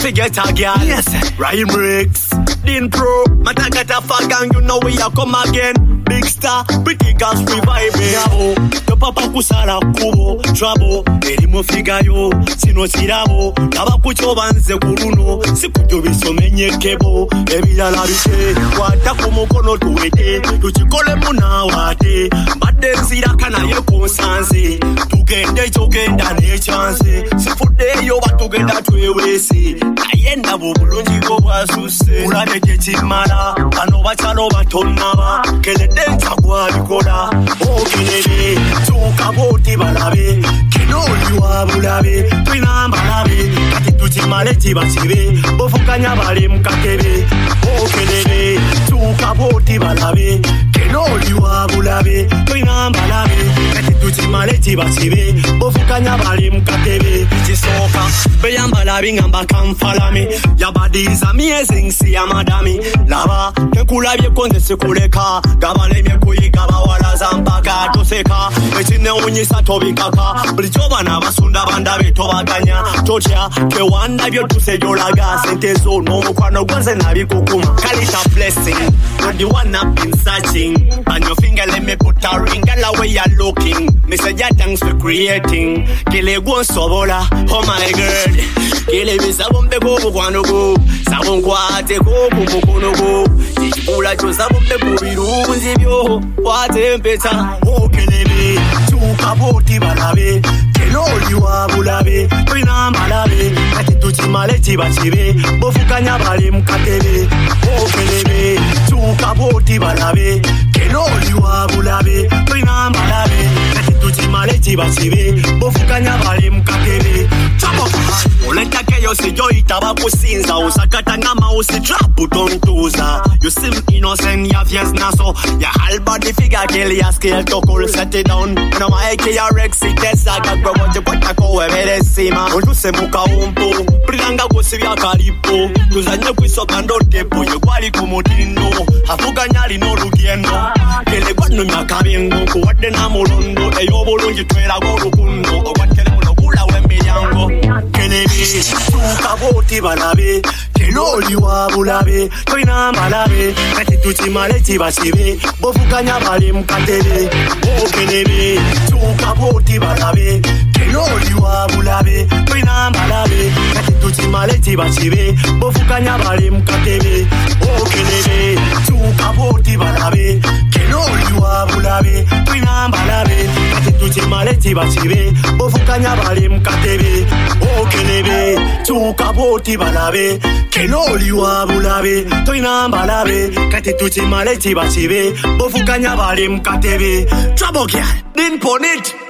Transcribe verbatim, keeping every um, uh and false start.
forget a girl. Yes, Rhyme Bricks, Din Pro, Matagata Fagang, you know we are come again. Big star, pretty girls reviving. Yabo, the papa kusala kubo, trouble, Erimo Figayo, Sino Sirabo, Tabakucho Banze Kuruno, Sikujo Visomenye Kebo, Evila Labite, Watakumo Kono Tuete, Tuchikole Muna Wate, but then Sirakana Yoko Sanse, to get the token than a chance. Sifude yo to get that way we see. I end up Bulunji go as you say, Ulade Chimara, Anova Batonava, Kelede Chaguaricola, O Kennedy, Tukaboti Balabe, Keno Yuabulabe, Pina Balabe, Katituchi Maleti Basibe, Bofukanya Balim Katebe, O Kennedy, Tukaboti Balabe, Keno Yuabulabe, Pina Balabe, Katituchi Maleti Basibe, Bofukanya Balim Katebe, Chisoka, Bayambala Bingamba come follow me. Your body is amazing, see a madami. Lava, Kekula Yakonde Sekuleka, Gabale Mekui Gabawala Zampaka, Toseka, Echine Unisa Tobikaka, Brijovana Basunda Banda Vitobaganya, Tocha, Kewanda to say Yolaga, Senteso, no Kwano wasn't Nabikukuma, Kalita blessing, and the one I've been searching, and your finger let me put a ring, and the way you're looking, Mister Thanks for creating, Kile Sobola, oh my God, Kile Sabum de Go, Guanogo, Sabum Quate Go, Kukunogo, Ula to Sabum de Kubiru, what a better, oh Kelebe, Tukaboti Balabe, Kelo Yuabulabe, Pina Malabe, Katituchi Maleti Basibe, Bofukanya Balim Katebe, oh Kelebe, Tukaboti Balabe, Kelo Yuabulabe, Pina Malabe, Katituchi Maleti Basibe, Bofukanya Balim Katebe, Chabo, Oleta Kayo se yo itabaku sinza, Usakata Nama usi trapu tontuza, you seem innocent, ya fies naso, ya halbody figure, Kelly, ya scale to cool, set it down, no my K R X, Tessa, Gagwa, Watako, Emeresima, Use Muka Umpo, Prilanga Gosivia Calipo, Tuzanya Quisokando Tepo, Yuari Kumotino, Afuganyari no Lugiendo, Kelebano Nakabengo, what the Namolondo, a Yobolo, you trade a Gorukundo, or what can I Kula when me yango, Kennedy, Tukaboti Balabe, Kelo Yuabulabe, Pina Malabe, Katituchi Maleti Basibe, Bofukanya Balim Katebe, O Kennedy, Tukaboti Balabe, Kelo Yuabulabe, Pina Malabe, Katituchi Maleti Basibe, Bofukanya Balim Katebe, O Kennedy, Tukaboti Balabe, Kelo Yuabulabe, Pina Malabe, Katituchi Maleti Basibe, Bofukanya Balim Katebe, O Kennedy, Tukaboti Balabe, Kelo Yuabulabe, Pina Malabe, Katituchi Maleti Basibe, Bofukanya Balim Katebe, Trouble Girl, Din Ponit.